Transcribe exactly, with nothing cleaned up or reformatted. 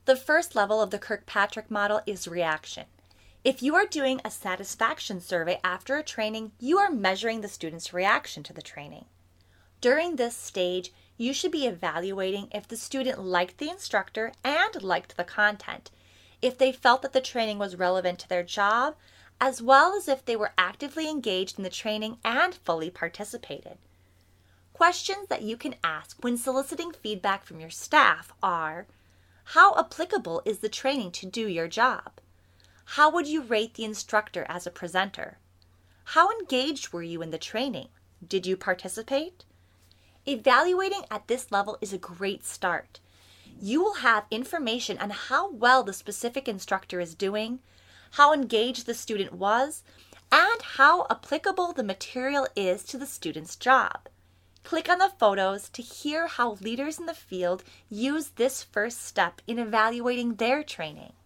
The first level of the Kirkpatrick model is reaction. If you are doing a satisfaction survey after a training, you are measuring the student's reaction to the training. During this stage, you should be evaluating if the student liked the instructor and liked the content, if they felt that the training was relevant to their job, as well as if they were actively engaged in the training and fully participated. Questions that you can ask when soliciting feedback from your staff are: how applicable is the training to do your job? How would you rate the instructor as a presenter? How engaged were you in the training? Did you participate? Evaluating at this level is a great start. You will have information on how well the specific instructor is doing, how engaged the student was, and how applicable the material is to the student's job. Click on the photos to hear how leaders in the field use this first step in evaluating their training.